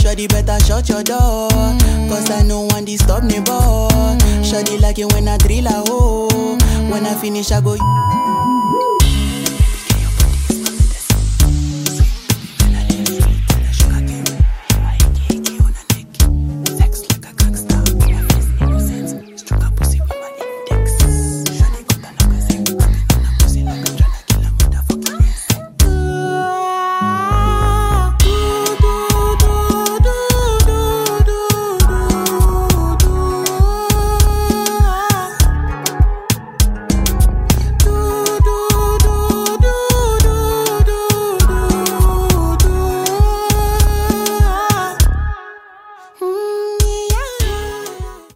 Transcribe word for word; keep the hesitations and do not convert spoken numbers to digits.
Shawty better shut your door, cause I know one disturb me ball. Shawty like it when I drill a hole. When I finish I go